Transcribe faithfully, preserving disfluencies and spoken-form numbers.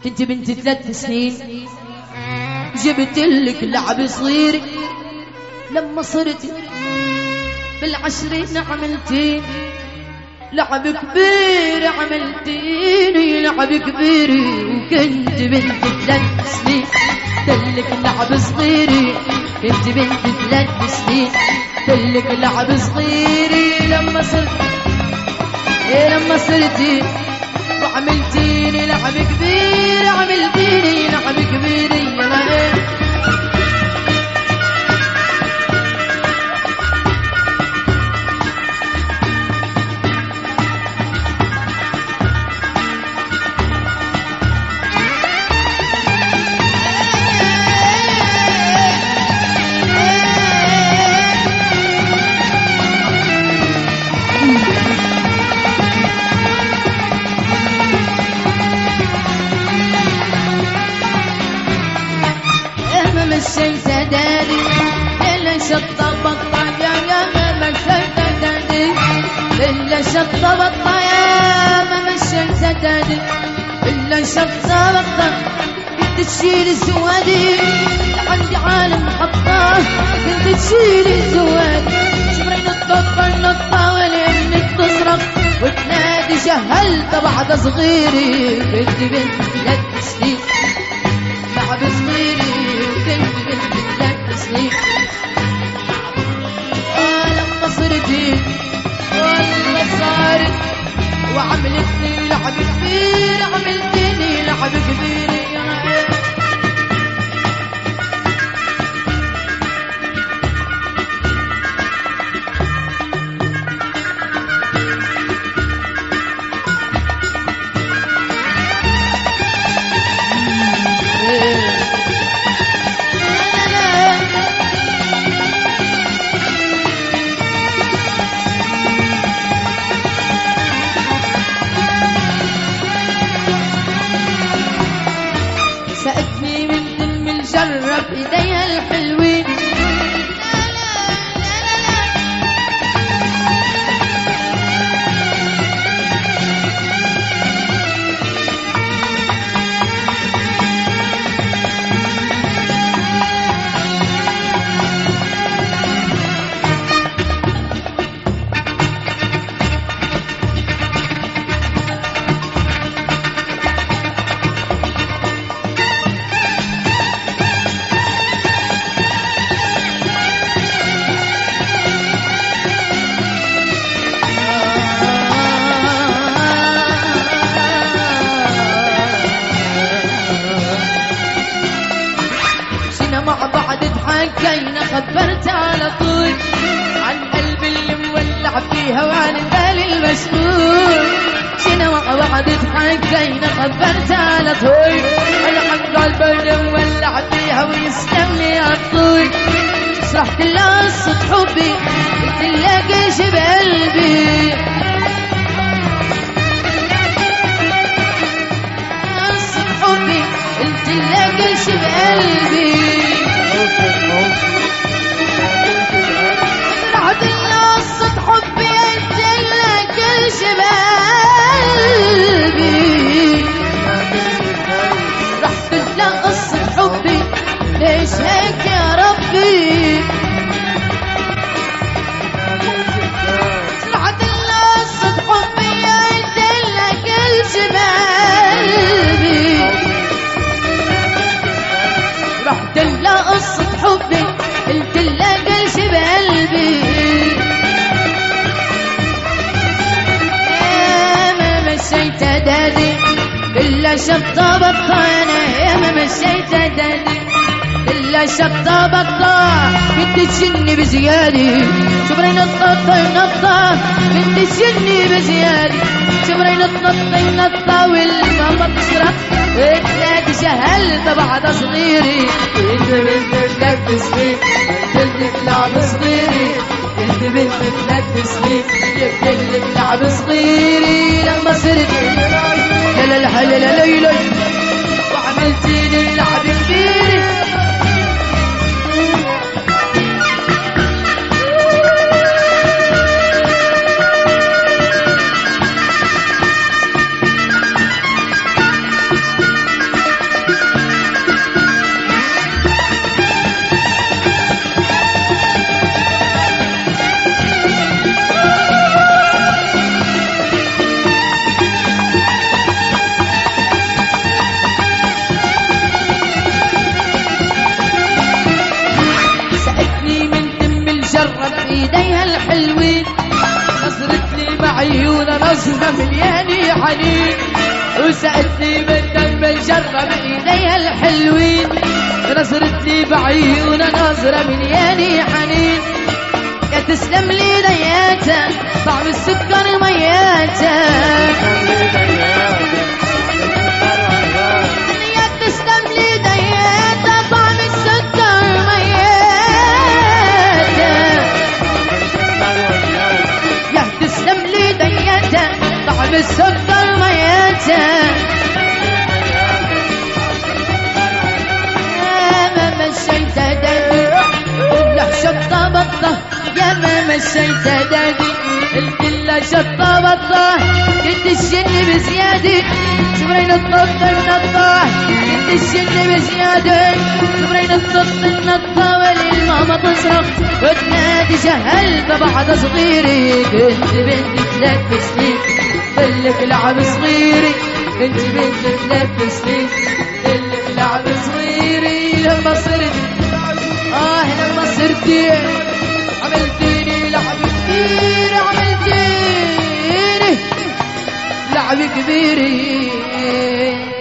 كنت بنت ثلاث سنين جبت لك لعب صغير، لما صرت بالعشرين عملتين لعب كبير، عملتيني لعب كبير. وكنت بنت ثلاث سنين تلك لعب صغيري، كنت بنت ثلاث سنين تلك لعب صغيري. لما صرت إيه لما صرتي وعملتيني لعب كبير، عملتيني لعب كبير. يلا إيه مشيت دادي إلا شطة بطة يا يا ما مشيت دادي إلا شطة بطة يا ما مشيت دادي إلا شطة بطة. كنت تشيل زوادي عندي عالم حطاه، كنت تشيل زوادي شمرين الطفة النطة واليمن تصرخ وتنادي جهلت بعد صغيري. كنت بنت ثلاث سنين لعب صغيري، وكنت بنت ثلاث سنين لما صرتي والله صارت وعملتني لعب كبير، عملتني لعب كبير. سأتني من دم الجرب إيديها الحلوين، مع بعض ضحكينا خبرت على طول عن قلبي اللي مولع فيها وعن بالي المشغول. شنا مع بعض ضحكينا خبرت على طول عن قلبي اللي مولع فيها ويسلم لي عالطول. شرحت لها قصة حبي قلت لها جيش بقلبي، قصة حبي قلت لها جيش بقلبي. رحت لها قصة حبي قلت لها جيش بقلبي، رحت لها قصة حبي ليش هيك يا ربي. رحت لها قصة حبي قلت لها جيش بقلبي، رحت لها قصة حبي قلت لها جيش بقلبي. يا ما مشيت دادي إلا شطة بطة، أنا يا ما مشيت دادي إلا شطة بطة. كنت تشني بزيادة شبرين النطة النطة، كنت تشني بزيادة شبرين النطة النطة والماما تشرب وتلاقي جهلت بعد صغيري. كنت بنت ثلاث سنين جبت لعب صغيري، كنت بنت ثلاث سنين جبت لعب صغيري. لما صرت لا لا لا لا لا لا وعملتيني لعب كبير. بعيونه نظرة مليانة حنين، وسألتني بالدم الجرة بإيديها الحلوين، نظرت لي بعيونه نظرة مليانة حنين، يا تسلم لي دياتها طعم السكر مياتها، يا تسلم لي دياتها طعم السكر مياتها، يا تسلم لي دياتها طعم السكر مياتها، ما مشيت دادي كلها شطة بطة، يا ما مشيت دادي الكلها شطة بطة، كنت الشن بزيادة شبرين الطط النطة، كنت الشن بزيادة شبرين الطط النطة، وللماما تصرخ وتنادي جهلت بعد صغيري، كنت بنت ثلاث سنين قلك لعب صغيري، كنت بنت ثلاث سنين قلك لعب صغيري، لما صرت آه لما صرتي عملتيني لعب كبير، عملتيني لعب كبير.